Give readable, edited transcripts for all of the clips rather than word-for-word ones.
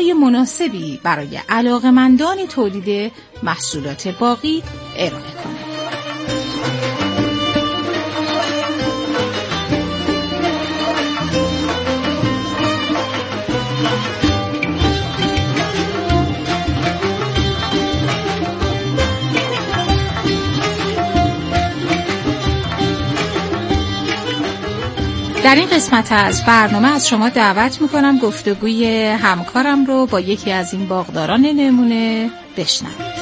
راه‌های مناسبی برای علاقه‌مندان تولید محصولات باغی ارائه کنه. در این قسمت از برنامه از شما دعوت میکنم گفتگوی همکارم رو با یکی از این باغداران نمونه بشنوید.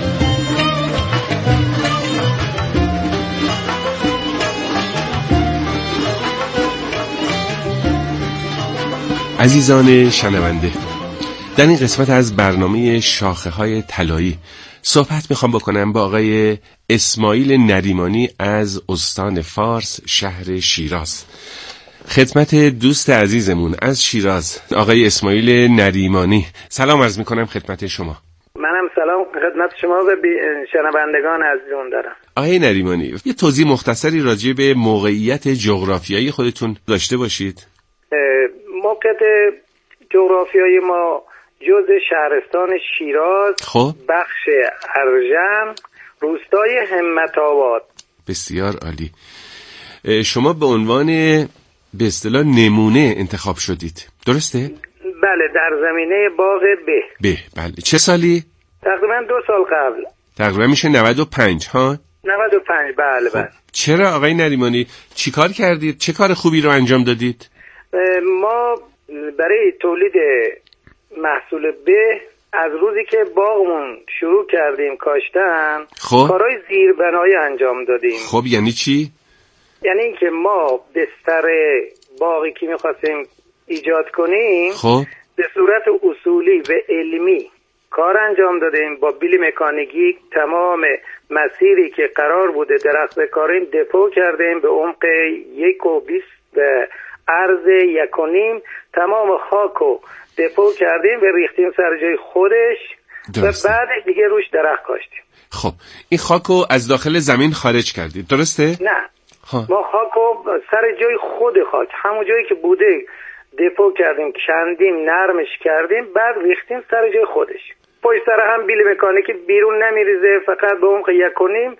عزیزان شنونده، در این قسمت از برنامه شاخه‌های طلایی صحبت میخوام بکنم با آقای اسماعیل نریمانی از استان فارس، شهر شیراز. خدمت دوست عزیزمون از شیراز، آقای اسماعیل نریمانی، سلام عرض میکنم خدمت شما. منم سلام خدمت شما و شنوندگان عزیزمون دارم. آقای نریمانی، یه توضیح مختصری راجع به موقعیت جغرافیایی خودتون داشته باشید. موقعیت جغرافیایی ما جزء شهرستان شیراز، بخش ارژن، روستای همت آباد. بسیار عالی. شما به عنوان به اصطلاح نمونه انتخاب شدید، درسته؟ بله، در زمینه باغ بله. چه سالی؟ تقریبا 2 سال قبل. تقریبا میشه 95 ها؟ 95 بله. چرا آقای نریمانی چی کار کردید؟ چه کار خوبی رو انجام دادید؟ ما برای تولید محصول از روزی که باغمون شروع کردیم کاشتن، کارهای زیربنایی انجام دادیم. خب یعنی چی؟ یعنی اینکه ما بستر باغی که می‌خواستیم ایجاد کنیم به صورت اصولی و علمی کار انجام دادیم. با بیل مکانیکی تمام مسیری که قرار بوده درخت بکاریم دپو کردیم به عمق 1.20 به عرض 1.5. تمام خاکو دپو کردیم و ریختیم سر جای خودش درست. و بعد دیگه روش درخت کاشتیم. خب این خاکو از داخل زمین خارج کردید، درسته؟ نه ما خاکو سر جای خود خاک، همون جایی که بوده دپو کردیم، کندیم، نرمش کردیم، بعد ریختیم سر جای خودش. پشت سر هم بیل مکانیکی بیرون نمیریزه، فقط به عمق 1.5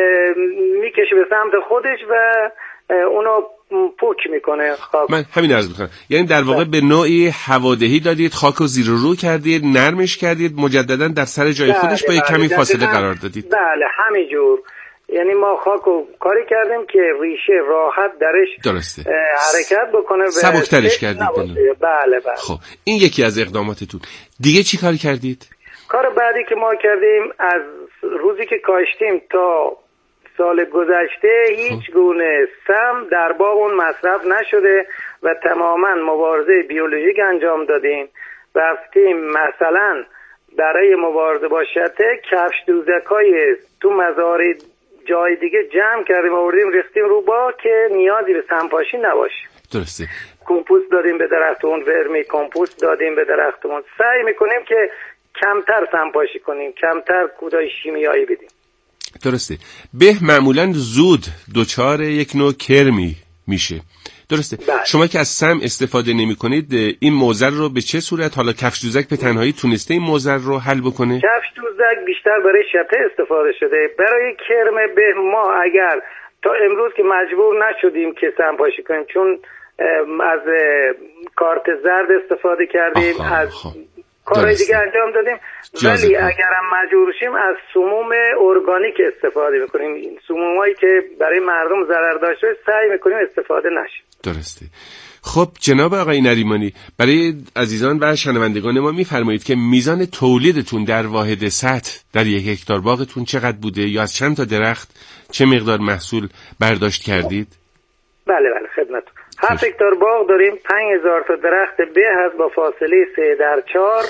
میکشه به سمت خودش و اونو پوک میکنه خاک. من همین عرض میکنم، یعنی در واقع به نوعی هوادهی دادید، خاکو زیر و رو کردید، نرمش کردید، مجددا در سر جای خودش با یک کمی فاصله قرار دادید. بله همینجور. یعنی ما خاکو کاری کردیم که ریشه راحت درش درسته حرکت بکنه و سبکترش کردید. بله. خب این یکی از اقداماتتون. دیگه چی کار کردید؟ کار بعدی که ما کردیم از روزی که کاشتیم تا سال گذشته هیچ گونه سم در باغون مصرف نشده و تماما مبارزه بیولوژیک انجام دادیم. رفتیم مثلا برای مبارزه با شته کفش دوزکای تو مزار جای دیگه جمع کردیم آوردیم ریختیم رو باغ که نیازی به سمپاشی نباشه. درسته. کمپوست دادیم به درختمون، ورمی کمپوست دادیم به درختمون. سعی میکنیم که کمتر سمپاشی کنیم، کمتر کودای شیمیایی بدیم. درسته. معمولا زود دوچار یک نوع کرمی میشه، درسته. شما که از سم استفاده نمی کنید، این موزل رو به چه صورت، حالا کفش دوزک به تنهایی تونسته این موزل رو حل بکنه؟ کفش دوزک بیشتر برای شته استفاده شده. برای کرم ما اگر تا امروز که مجبور نشدیم که سمپاشی کنیم، چون از کارت زرد استفاده کردیم، از کارهای دیگه انجام دادیم، ولی اگرم مجبور شیم از سموم ارگانیک استفاده میکنیم. این سمومایی که برای مردم ضرر داشته سعی میکنیم استفاده نشه. درسته. خب جناب آقای نریمانی، برای عزیزان و شنوندگان ما میفرمایید که میزان تولیدتون در واحد سطح در 1 هکتار باغتون چقدر بوده، یا از چند تا درخت چه مقدار محصول برداشت کردید؟ بله خدمتتون. 7 هکتار باغ داریم، 5000 تا درخت هست با فاصله 3/4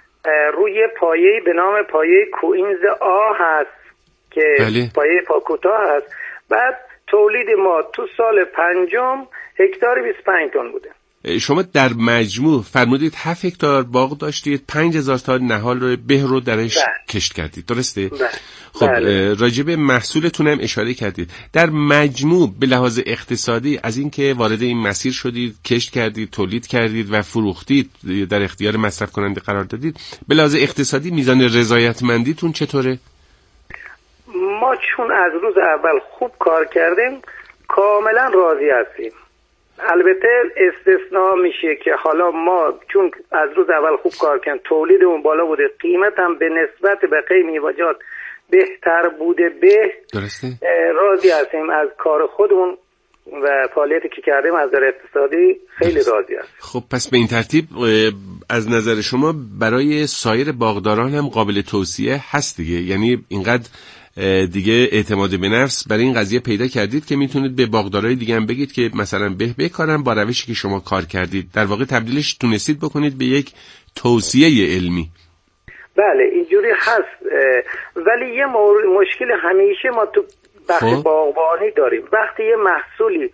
روی پایه‌ای به نام پایه کوئینز آ هست که پایه پاکوتا هست. بعد تولید ما تو سال 5 هکتار 25 تن بوده. شما در مجموع فرمودید 7 هکتار باغ داشتید، 5000 تا نهال رو به رو درش کشت کردید، درسته؟ خب راجع به محصولتون هم اشاره کردید. در مجموع به لحاظ اقتصادی از اینکه وارد این مسیر شدید، کشت کردید، تولید کردید و فروختید، در اختیار مصرف کننده قرار دادید، به لحاظ اقتصادی میزان رضایتمندیتون چطوره؟ ما چون از روز اول خوب کار کردیم کاملا راضی هستیم. البته استثناء میشه که حالا ما چون از روز اول خوب کار کردیم، تولیدمون بالا بوده، قیمت هم به نسبت بقیه میوه‌جات بهتر بوده، درسته؟ راضی هستیم از کار خودمون و فعالیتی که کردیم. از نظر اقتصادی خیلی راضی هستیم. خب پس به این ترتیب از نظر شما برای سایر باغداران هم قابل توصیه هست دیگه، یعنی اینقدر دیگه اعتماد به نفس برای این قضیه پیدا کردید که میتونید به باغدارای دیگه هم بگید که مثلا بکارن با روشی که شما کار کردید، در واقع تبدیلش تونستید بکنید به یک توصیه علمی. بله اینجوری هست، ولی یه مشکل همیشه ما تو بخش باغبانی داریم. وقتی یه محصولی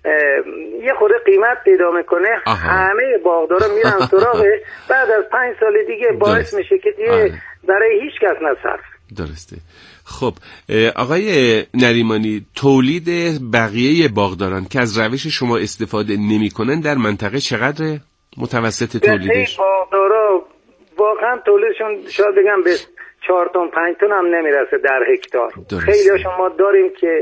یه خورده قیمت پیدا میکنه همه باغدارا میرن سراغش، بعد از 5 سال دیگه باعث میشه که دیگه برای هیچ کس نصرف. درسته. خب آقای نریمانی، تولید بقیه باغداران که از روش شما استفاده نمی‌کنن در منطقه چقدره متوسط تولیدش؟ باغدارا واقعا تولیدشون شاید بگم به 4 تن 5 تن هم نمیرسه در هکتار. خیلی هاشون ما داریم که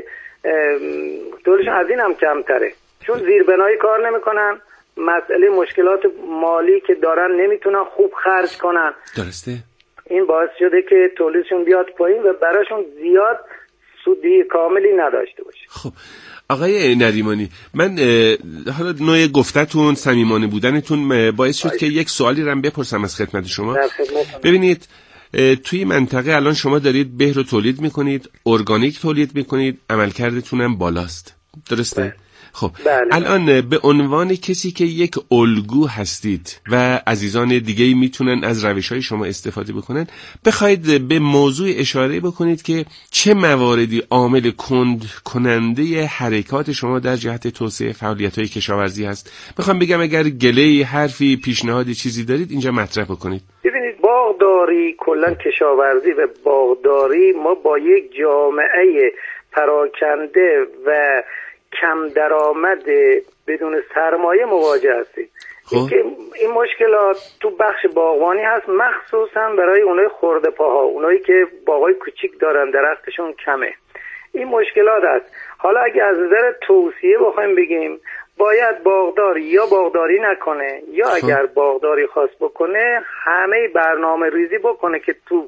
تولیدشون از این هم کمتره، چون زیربنایی کار نمیکنن، مسئله مشکلات مالی که دارن نمیتونن خوب خرج کنن. درسته. این باعث شده که تولیدشون بیاد پایین و براشون زیاد سودی کاملی نداشته باشه. خب آقای نریمانی، من حالا نوع گفتتون، صمیمانه بودنتون باعث شد که یک سوالی رو بپرسم از خدمت شما. ببینید توی منطقه الان شما دارید به رو تولید میکنید، ارگانیک تولید میکنید، عملکردتون هم بالاست، درسته؟ خب الان به عنوان کسی که یک الگو هستید و عزیزان دیگه میتونن از روش‌های شما استفاده بکنن، بخواید به موضوع اشاره بکنید که چه مواردی عامل کند کننده حرکات شما در جهت توسعه فعالیت‌های کشاورزی هست. میخوام بگم اگر گله‌ای، حرفی، پیشنهادی، چیزی دارید اینجا مطرح بکنید. ببینید باغداری، کلا کشاورزی و باغداری، ما با یک جامعه پراکنده و کم درآمد بدون سرمایه مواجه هستیم. این مشکلات تو بخش باغبانی هست، مخصوصا برای اونای خرده پاها، اونایی که باغای کوچیک دارن، درختشون کمه. این مشکلات هست. حالا اگه از نظر توصیه بخوایم بگیم، باید باغدار یا باغداری نکنه یا اگر باغداری خواست بکنه همه برنامه ریزی بکنه که تو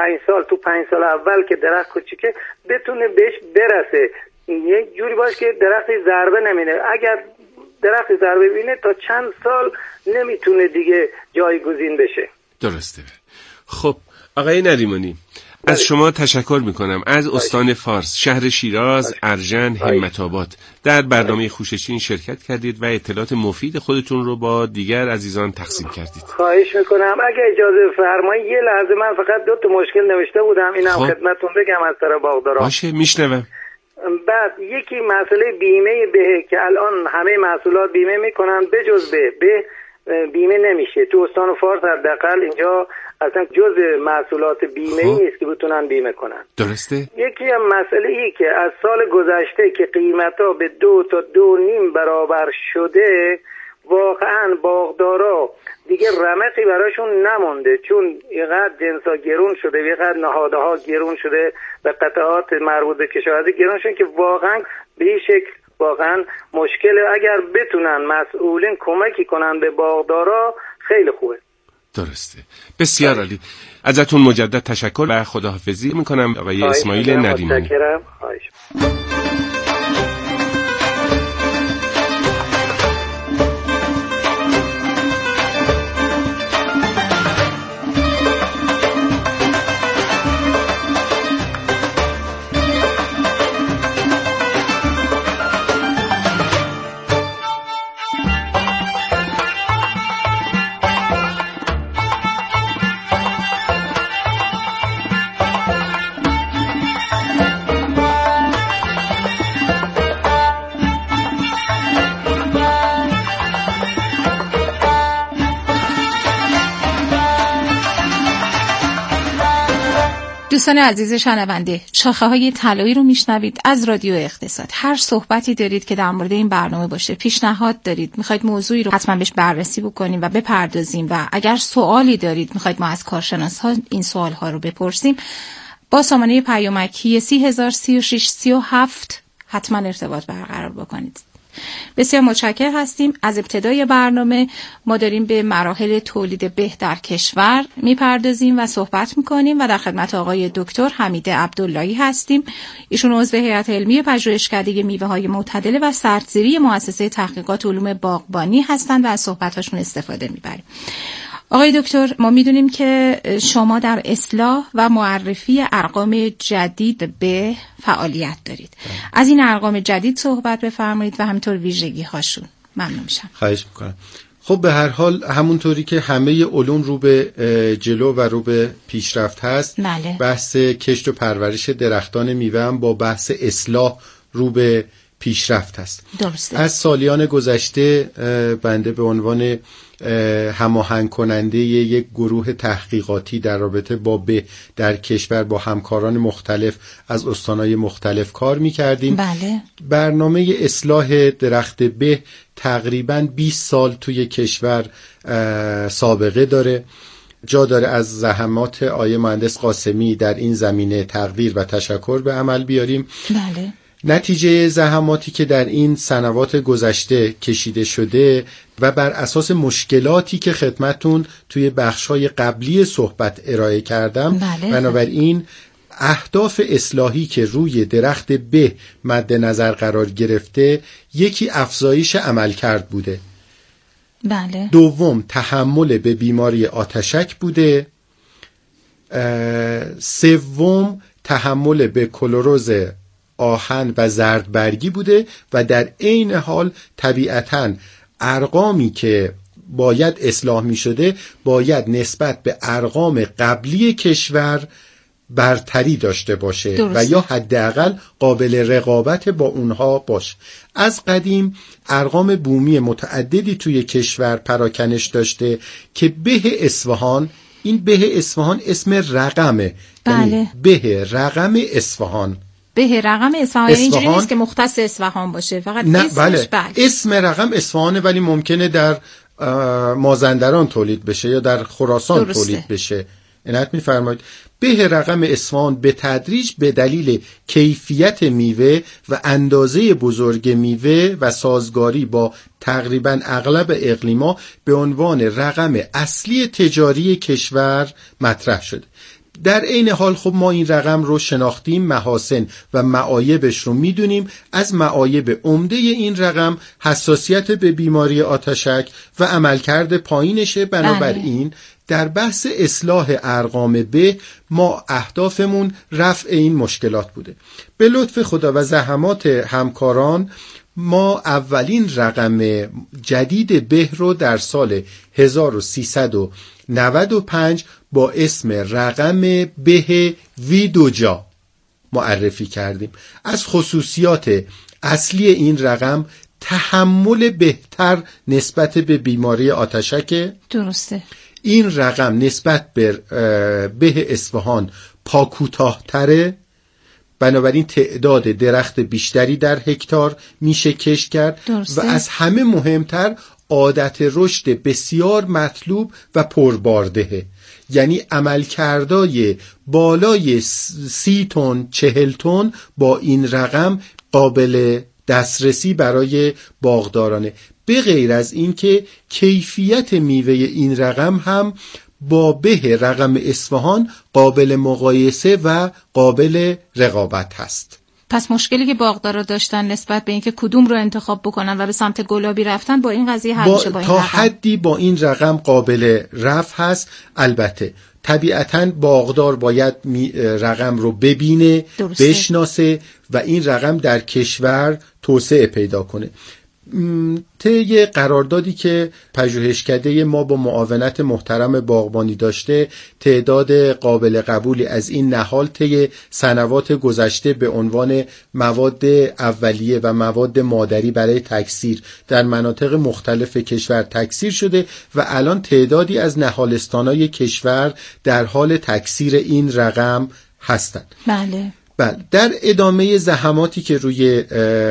5 سال اول که درخت کوچیکه بتونه بهش برسه. یک جوری باشه که درختی ضربه نمینه. اگر درختی ضربه بینه تا چند سال نمیتونه دیگه جایگزین بشه. درسته. خب آقای نریمانی، از شما تشکر میکنم، از استان فارس، شهر شیراز، ارژن، همت‌آباد در برنامه خوشچین شرکت کردید و اطلاعات مفید خودتون رو با دیگر عزیزان تقسیم کردید. خواهش میکنم. اگه اجازه فرمایید یه لحظه، من فقط 2 تا مشکل نوشته بودم، اینم خدمتتون بگم از طرف باغدارا. باشه، میشنوم. بعد یکی مسئله بیمه به که الان همه محصولات بیمه میکنن، بجز به بیمه نمیشه. تو استان فارس حداقل اینجا اصلا جز محصولات بیمه نیست که بتونن بیمه کنن. درسته. یکی هم مسئله ای که از سال گذشته که قیمتا به 2 تا 2.5 برابر شده، واقعا باغدارا دیگه رمقی براشون نمونده، چون اینقدر جنسا گرون شده، اینقدر نهادها گرون شده و قطعات مربوط به کشاورزی گرون شده که واقعا به این شکل واقعا مشکله. اگر بتونن مسئولین کمکی کنن به باغدارا خیلی خوبه. درسته. بسیار عالی. ازتون مجدد تشکر و خداحافظی میکنم آقای اسماعیل نریمانی. متشکرم. دوستان عزیز شنونده، شاخه‌های طلایی رو میشنوید از رادیو اقتصاد. هر صحبتی دارید که در مورد این برنامه باشه، پیشنهاد دارید، میخواید موضوعی رو حتما بهش بررسی بکنیم و بپردازیم و اگر سوالی دارید میخواید ما از کارشناس‌ها این سوال‌ها رو بپرسیم، با سامانه پیامکی 303637 حتما ارتباط برقرار بکنید. بسیار متشکر هستیم. از ابتدای برنامه ما داریم به مراحل تولید به در کشور میپردازیم و صحبت میکنیم و در خدمت آقای دکتر حمید عبداللهی هستیم. ایشون عضو هیئت علمی پژوهشکده میوه‌های معتدله و سردزیری مؤسسه تحقیقات علوم باغبانی هستند و از صحبتاشون استفاده میبریم. آقای دکتر، ما میدونیم که شما در اصلاح و معرفی ارقام جدید به فعالیت دارید. از این ارقام جدید صحبت بفرمایید و همینطور ویژگی هاشون. ممنون میشم. خواهش میکنم. خب به هر حال همونطوری که همه علوم رو به جلو و رو به پیشرفت هست، بله. بحث کشت و پرورش درختان میوه هم با بحث اصلاح رو به پیشرفت هست. درسته. از سالیان گذشته بنده به عنوان هماهنگ کننده یک گروه تحقیقاتی در رابطه با به در کشور با همکاران مختلف از استانهای مختلف کار می‌کردیم. بله. برنامه اصلاح درخت به تقریباً 20 سال توی کشور سابقه داره. جا داره از زحمات آقای مهندس قاسمی در این زمینه تقدیر و تشکر به عمل بیاریم. بله. نتیجه زحماتی که در این سنوات گذشته کشیده شده و بر اساس مشکلاتی که خدمتون توی بخش‌های قبلی صحبت ارائه کردم، بله. بنابراین اهداف اصلاحی که روی درخت به مد نظر قرار گرفته، یکی افزایش عملکرد بوده. بله. دوم تحمل به بیماری آتشک بوده. سوم تحمل به کلروز آهن و زردبرگی بوده و در عین حال طبیعتاً ارقامی که باید اصلاح می شده باید نسبت به ارقام قبلی کشور برتری داشته باشه. درسته. و یا حداقل قابل رقابت با اونها باشه. از قدیم ارقام بومی متعددی توی کشور پراکنش داشته که به اصفهان، این به اصفهان اسم رقمه. بله. یعنی به رقم اصفهان. به رقم اصفهان اینجوری نیست که مختص اصفهان باشه، فقط نه اسمش. بله. اسم رقم اصفهانه ولی ممکنه در مازندران تولید بشه یا در خراسان. درسته. تولید بشه. عنایت می‌فرمایید. به رقم اصفهان به تدریج به دلیل کیفیت میوه و اندازه بزرگ میوه و سازگاری با تقریبا اغلب اقلیما به عنوان رقم اصلی تجاری کشور مطرح شده. در عین حال خب ما این رقم رو شناختیم، محاسن و معایبش رو میدونیم. از معایب عمده این رقم حساسیت به بیماری آتشک و عملکرد پایینشه. بنابراین در بحث اصلاح ارقام به ما اهدافمون رفع این مشکلات بوده. به لطف خدا و زحمات همکاران ما اولین رقم جدید به رو در سال 1395 با اسم رقم به ویدوجا معرفی کردیم. از خصوصیات اصلی این رقم تحمل بهتر نسبت به بیماری آتشک. درسته. این رقم نسبت به اصفهان پاکوتاه‌تره، بنابراین تعداد درخت بیشتری در هکتار میشه کشت کرد. درسته. و از همه مهمتر عادت رشد بسیار مطلوب و پرباردهه. یعنی عملکردای بالای 30 تن 40 تن با این رقم قابل دسترسی برای باغدارانه. به غیر از این که کیفیت میوه این رقم هم با به رقم اصفهان قابل مقایسه و قابل رقابت هست. پس مشکلی که باغدارا داشتن نسبت به اینکه کدوم رو انتخاب بکنن و به سمت گلابی رفتن با این قضیه حل میشه. با این تا رقم حدی با این رقم قابل رفع هست. البته طبیعتاً باغدار باید رقم رو ببینه، درسته. بشناسه و این رقم در کشور توسعه پیدا کنه. طی قراردادی که پژوهشکده ما با معاونت محترم باغبانی داشته، تعداد قابل قبولی از این نهال طی سنوات گذشته به عنوان مواد اولیه و مواد مادری برای تکثیر در مناطق مختلف کشور تکثیر شده و الان تعدادی از نهالستان‌های کشور در حال تکثیر این رقم هستن. بله. در ادامه زحماتی که روی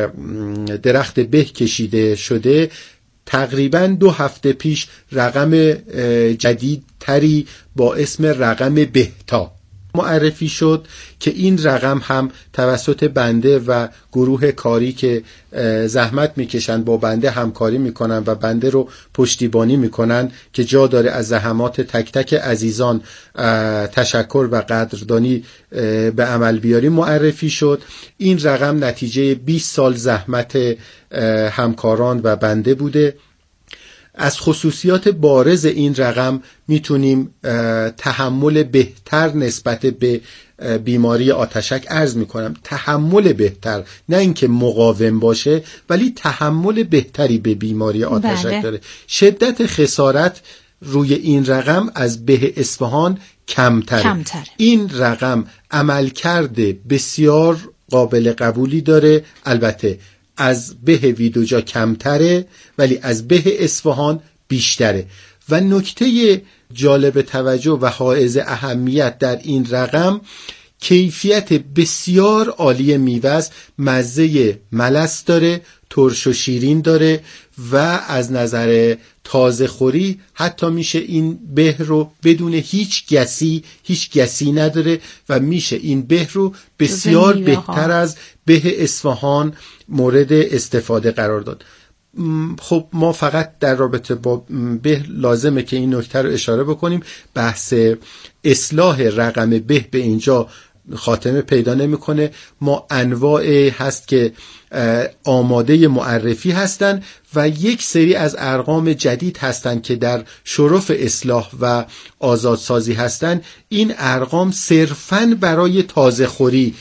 درخت به کشیده شده، تقریباً 2 هفته پیش رقم جدید تری با اسم رقم بهتا معرفی شد که این رقم هم توسط بنده و گروه کاری که زحمت میکشن با بنده همکاری میکنن و بنده رو پشتیبانی میکنن که جا داره از زحمات تک تک عزیزان تشکر و قدردانی به عمل بیاری معرفی شد. این رقم نتیجه 20 سال زحمت همکاران و بنده بوده. از خصوصیات بارز این رقم میتونیم تحمل بهتر نسبت به بیماری آتشک عرض میکنم. تحمل بهتر، نه اینکه مقاوم باشه، ولی تحمل بهتری به بیماری آتشک داره. شدت خسارت روی این رقم از به اصفهان کمتره. این رقم عملکرد بسیار قابل قبولی داره. البته از به ویدوجا کمتره ولی از به اصفهان بیشتره. و نکته جالب توجه و حائز اهمیت در این رقم کیفیت بسیار عالی میوه است. مزه ملس داره، ترش و شیرین داره و از نظر تازه خوری حتی میشه این به رو بدون هیچ گسی نداره و میشه این به رو بسیار بهتر از به اصفهان مورد استفاده قرار داد. خب ما فقط در رابطه با به لازمه که این نکته رو اشاره بکنیم. بحث اصلاح رقم به اینجا خاتمه پیدا نمیکنه. ما انواع هست که آماده معرفی هستن و یک سری از ارقام جدید هستن که در شرف اصلاح و آزادسازی هستن. این ارقام صرفاً برای تازه خوری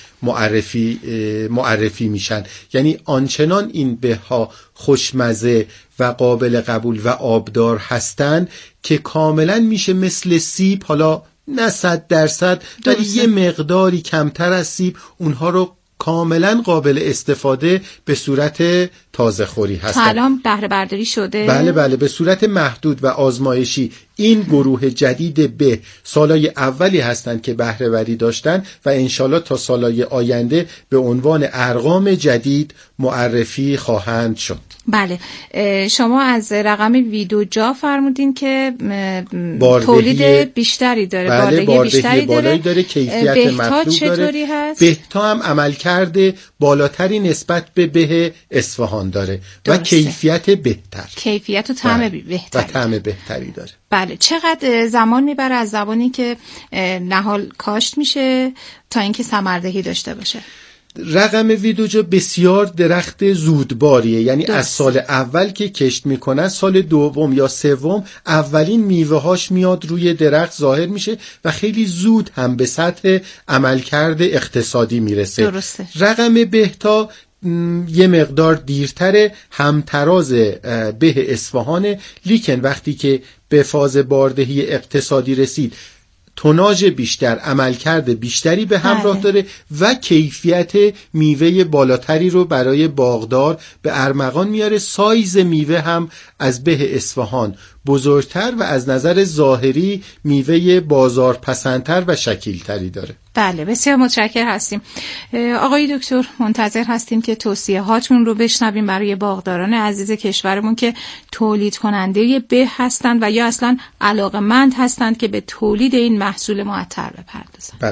معرفی میشن. یعنی آنچنان این به‌ها خوشمزه و قابل قبول و آبدار هستن که کاملا میشه مثل سیب، حالا نه 100% ولی یه مقداری کمتر از سیب، اونها رو کاملا قابل استفاده به صورت تازه خوری هستن. الان بهره برداری شده؟ بله به صورت محدود و آزمایشی. این گروه جدید به سالای اولی هستند که بهره وری داشتن و انشالله تا سالای آینده به عنوان ارقام جدید معرفی خواهند شد. بله. شما از رقم ویدوجا فرمودین که تولید بیشتری داره. بله، باردهی بالایی داره، کیفیت مطلوب داره. چطوری هست؟ بهتا هم عملکرد بالاتری نسبت به اصفهان داره و کیفیت بهتر. کیفیت و طعم بهتری. و طعم بهتری داره. بله. چقدر زمان میبره از زمانی که نهال کاشت میشه تا اینکه ثمردهی داشته باشه؟ رقم ویدوجا بسیار درخت زودباریه. یعنی از سال اول که کشت میکنن، سال دوم یا سوم اولین میوه هاش میاد روی درخت ظاهر میشه و خیلی زود هم به سطح عملکرد اقتصادی میرسه. درسته. رقم بهتا یه مقدار دیرتره، همتراز به اصفهانه، لیکن وقتی که به فاز باردهی اقتصادی رسید توناژ بیشتر، عملکرد بیشتری به همراه داره و کیفیت میوه بالاتری رو برای باغدار به ارمغان میاره. سایز میوه هم از به اصفهان بزرگتر و از نظر ظاهری میوه بازار پسندتر و شکیلتری داره. بله، بسیار متشکر هستیم. آقای دکتر منتظر هستیم که توصیه هاتون رو بشنویم برای باغداران عزیز کشورمون که تولید کننده به هستند و یا اصلا علاقه‌مند هستند که به تولید این محصول معطر بپردازن. بله.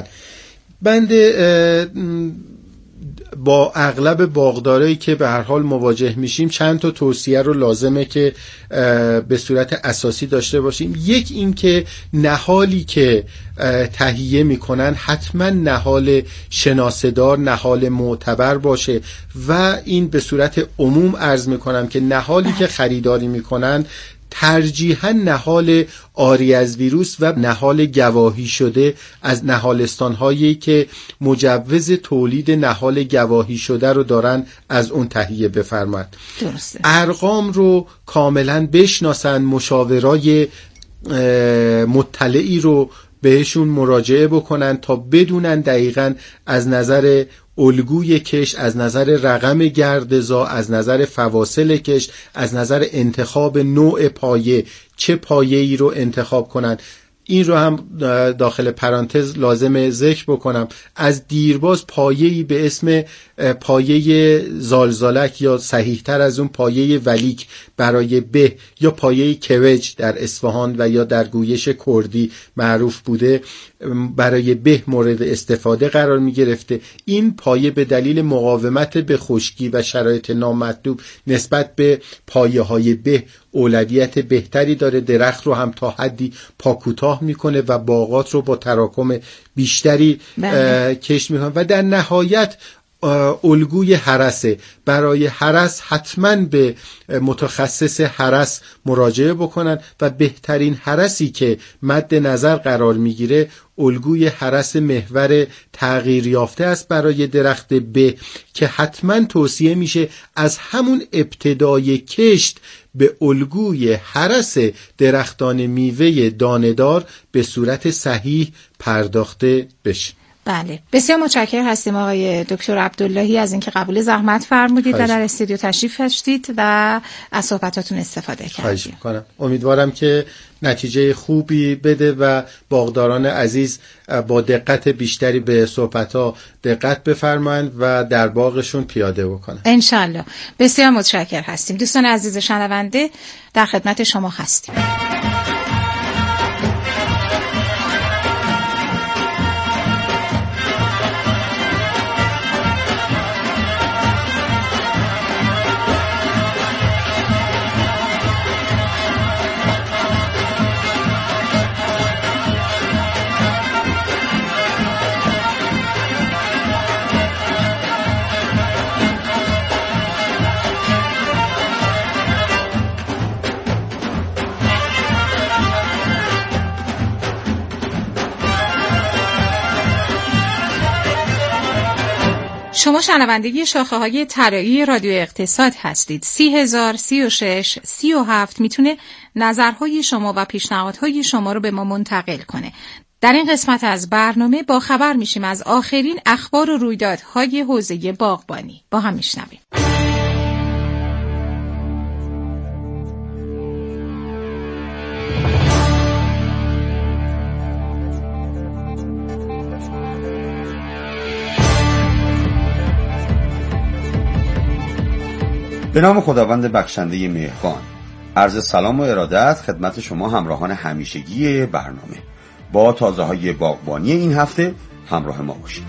بنده با اغلب باغدارایی که به هر حال مواجه میشیم چند تا توصیه رو لازمه که به صورت اساسی داشته باشیم. یک، این که نهالی که تهیه میکنن حتما نهال شناسه‌دار، نهال معتبر باشه و این به صورت عموم عرض میکنم که نهالی که خریداری میکنن ترجیحاً نهال آری از ویروس و نهال گواهی شده از نهالستان‌هایی که مجوز تولید نهال گواهی شده رو دارن از اون تهیه بفرمایند. درسته. ارقام رو کاملاً بشناسن، مشاورای مطلعی رو بهشون مراجعه بکنن تا بدونن دقیقاً از نظر الگوی کشت، از نظر رقم گردزا، از نظر فواصل کشت، از نظر انتخاب نوع پایه چه پایه‌ای رو انتخاب کنن. این رو هم داخل پرانتز لازمه ذکر بکنم، از دیرباز پایه‌ای به اسم پایه زالزالک یا صحیح‌تر از اون پایه ولیک برای به یا پایه کوج در اصفهان و یا در گویش کردی معروف بوده برای به مورد استفاده قرار می گرفته. این پایه به دلیل مقاومت به خشکی و شرایط نامطلوب نسبت به پایه های به اولویت بهتری داره، درخت رو هم تا حدی پاکوتاه میکنه و باغات رو با تراکم بیشتری کشت میکنه و در نهایت الگوی هرسه. برای هرس حتما به متخصص هرس مراجعه بکنن و بهترین هرسی که مد نظر قرار میگیره الگوی هرس محور تغییر یافته است برای درخت به که حتما توصیه میشه از همون ابتدای کشت به الگوی هرس درختان میوه دانه‌دار به صورت صحیح پرداخته بشه. بله، بسیار متشکرم هستیم آقای دکتر عبداللهی از اینکه قبول زحمت فرمودید و در استودیو تشریف داشتید و از صحبتاتون استفاده کردید. خواهش می‌کنم. امیدوارم که نتیجه خوبی بده و باغداران عزیز با دقت بیشتری به صحبت‌ها دقت بفرمایند و در باغشون پیاده بکنن. انشالله. بسیار متشکرم هستیم. دوستان عزیز شنونده در خدمت شما هستیم. شما شنونده شاخه‌های طلایی رادیو اقتصاد هستید. 30,000 36 37 میتونه نظرهای شما و پیشنهادهای شما رو به ما منتقل کنه. در این قسمت از برنامه با خبر میشیم از آخرین اخبار و رویدادهای حوزه باغبانی. با هم میشنویم. به نام خداوند بخشنده مهربان، عرض سلام و ارادت خدمت شما همراهان همیشگی برنامه. با تازه‌های باغبانی این هفته همراه ما باشید.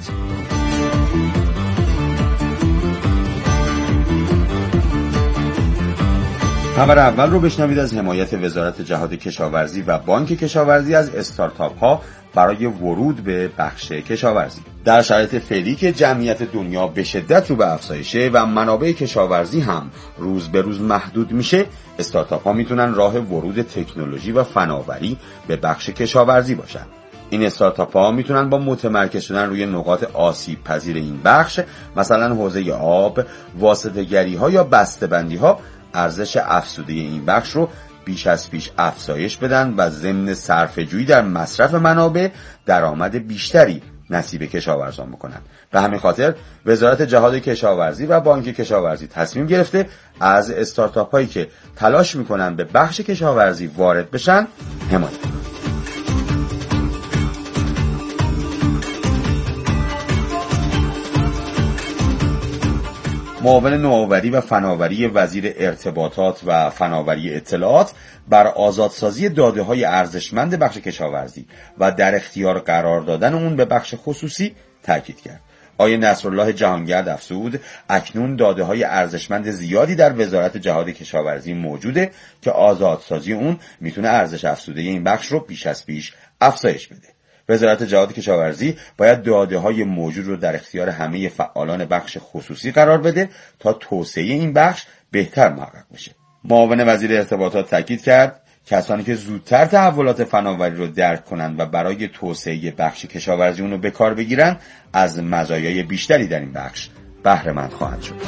خبر اول رو بشنوید از حمایت وزارت جهاد کشاورزی و بانک کشاورزی از استارتاپ ها برای ورود به بخش کشاورزی. در شرایط فعلی که جمعیت دنیا به شدت رو به افزایشه و منابع کشاورزی هم روز به روز محدود میشه، استارتاپ ها میتونن راه ورود تکنولوژی و فناوری به بخش کشاورزی باشن. این استارتاپ ها میتونن با متمرکز شدن روی نقاط آسیب پذیر این بخش، مثلا حوزه آب، واسطه‌گری ها یا بسته‌بندی ها، ارزش افزوده این بخش رو بیش از پیش افزایش بدن و ضمن صرفه‌جویی در مصرف منابع درآمد بیشتری نصیب کشاورزان بکنن. به همین خاطر وزارت جهاد کشاورزی و بانک کشاورزی تصمیم گرفته از استارتاپ هایی که تلاش میکنن به بخش کشاورزی وارد بشن حمایت کنن. معاون نوآوری و فناوری وزیر ارتباطات و فناوری اطلاعات بر آزادسازی داده‌های ارزشمند بخش کشاورزی و در اختیار قرار دادن اون به بخش خصوصی تاکید کرد. آقای نصرالله جهانگرد افزود اکنون داده‌های ارزشمند زیادی در وزارت جهاد کشاورزی موجوده که آزادسازی اون میتونه ارزش افزوده این بخش رو بیش از پیش افزایش بده. وزارت جهاد کشاورزی باید داده‌های موجود رو در اختیار همه فعالان بخش خصوصی قرار بده تا توسعه این بخش بهتر محقق بشه. معاون وزیر ارتباطات تاکید کرد کسانی که زودتر تحولات فناوری رو درک کنند و برای توسعه بخش کشاورزی اون رو به کار بگیرن از مزایای بیشتری در این بخش بهره مند خواهند شد.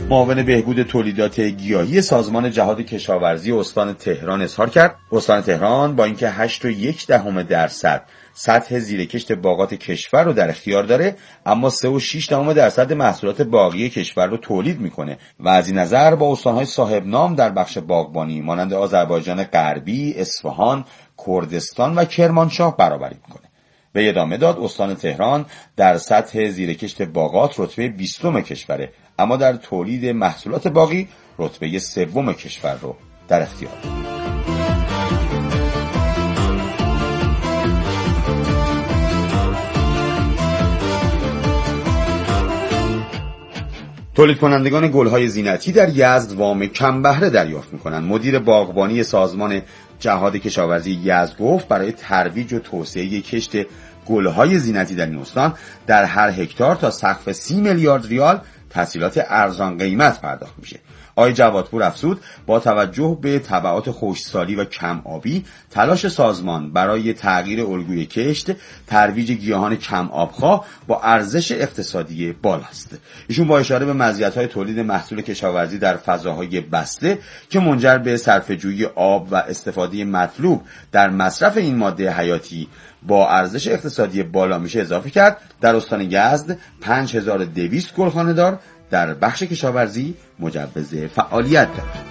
معاون بهبود تولیدات گیاهی سازمان جهاد کشاورزی استان تهران اظهار کرد استان تهران با اینکه 8.1% سطح زیرکشت باغات کشور رو در اختیار داره، اما 3.6% محصولات باغی کشور رو تولید میکنه و از این نظر با استانهای صاحب نام در بخش باغبانی مانند آذربایجان غربی، اصفهان، کردستان و کرمانشاه برابری میکنه. به ادامه داد استان تهران در سطح زیرکشت باغات رتبه 20 کشوره، اما در تولید محصولات باغی رتبه 3 کشور رو در اختیار داره. تولید کنندگان گل‌های زینتی در یزد وام کم بهره دریافت می‌کنند. مدیر باغبانی سازمان جهاد کشاورزی یزد گفت برای ترویج و توسعه کشت گل‌های زینتی در این استان در هر هکتار تا سقف 30 میلیارد ریال تسهیلات ارزان قیمت پرداخت میشه. آقای جوادپور افزود با توجه به تبعات خشکسالی و کم آبی، تلاش سازمان برای تغییر الگوی کشت، ترویج گیاهان کم آبخواه با ارزش اقتصادی بالاست. ایشون با اشاره به مزیت‌های تولید محصول کشاورزی در فضاهای بسته که منجر به صرفه‌جویی آب و استفاده مطلوب در مصرف این ماده حیاتی با ارزش اقتصادی بالا میشه اضافه کرد. در استان یزد 5200 گلخانه دار در بخش کشاورزی مجوز فعالیت دارد.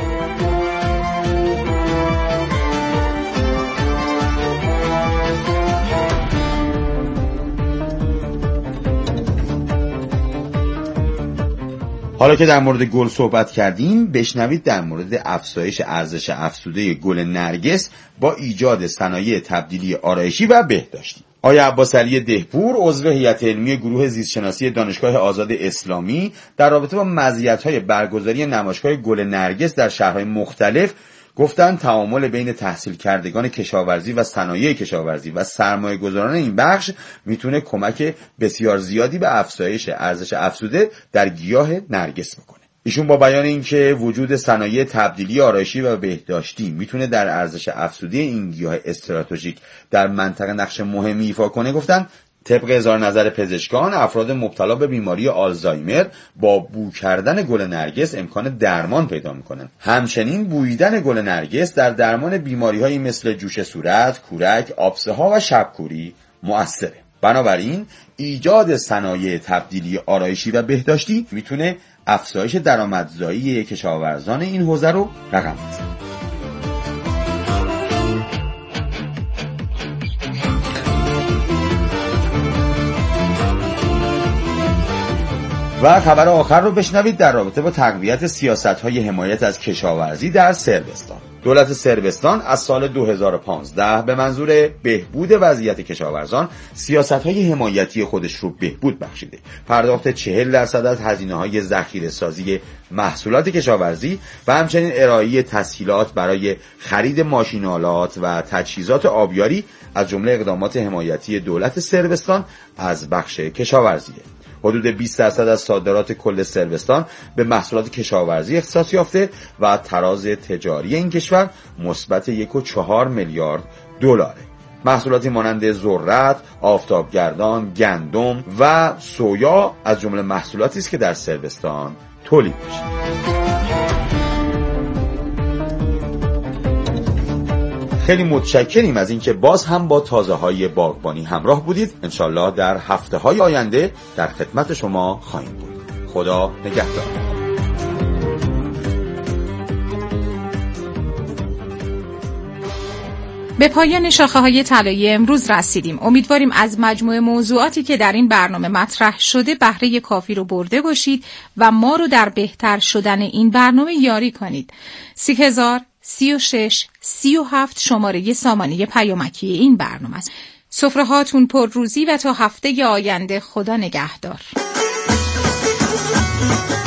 حالا که در مورد گل صحبت کردیم، بشنوید در مورد افزایش ارزش افزوده گل نرگس با ایجاد صنایع تبدیلی آرایشی و بهداشتی. آقای عباس علی دهپور عضو هیئت علمی گروه زیستشناسی دانشگاه آزاد اسلامی در رابطه با مزیت‌های برگزاری نمایشگاه گل نرگس در شهرهای مختلف گفتند تعامل بین تحصیل کردگان کشاورزی و صنایع کشاورزی و سرمایه‌گذاران این بخش میتونه کمک بسیار زیادی به افزایش ارزش افزوده در گیاه نرگس بکنه. ایشون با بیان اینکه وجود صنایع تبدیلی آرایشی و بهداشتی میتونه در ارزش افزوده این گیاه استراتژیک در منطقه نقش مهمی ایفا کنه، گفتن طبق اظهار نظر پزشکان افراد مبتلا به بیماری آلزایمر با بو کردن گل نرگس امکان درمان پیدا میکنن. همچنین بویدن گل نرگس در درمان بیماری‌هایی مثل جوش صورت، کورک، آبسه‌ها و شبکوری مؤثره. بنابراین ایجاد صنایع تبدیلی آرایشی و بهداشتی میتونه افزایش درآمدزایی کشاورزان این حوزه رو رقم بزنه. و خبر آخر رو بشنوید در رابطه با تقویت سیاست‌های حمایت از کشاورزی در صربستان. دولت صربستان از سال 2015 به منظور بهبود وضعیت کشاورزان سیاست‌های حمایتی خودش رو بهبود بخشیده. پرداخت 40% از هزینه‌های ذخیره‌سازی محصولات کشاورزی و همچنین ارائه تسهیلات برای خرید ماشین‌آلات و تجهیزات آبیاری از جمله اقدامات حمایتی دولت صربستان از بخش کشاورزیه. حدود 20% از صادرات کل صربستان به محصولات کشاورزی اختصاص یافته و تراز تجاری این کشور مثبت 1.4 میلیارد دلاره. محصولاتی مانند ذرت، آفتابگردان، گندم و سویا از جمله محصولاتی است که در صربستان تولید میشه. خیلی متشکریم از اینکه باز هم با تازه‌های باغبانی همراه بودید. انشالله در هفته‌های آینده در خدمت شما خواهیم بود. خدا نگهدار. به پایان شاخه‌های طلایی امروز رسیدیم. امیدواریم از مجموعه موضوعاتی که در این برنامه مطرح شده بهره کافی رو برده باشید و ما رو در بهتر شدن این برنامه یاری کنید. 30,36,37 شماره سامانه پیامکی این برنامه است. سفره هاتون پر روزی و تا هفته آینده خدا نگهدار.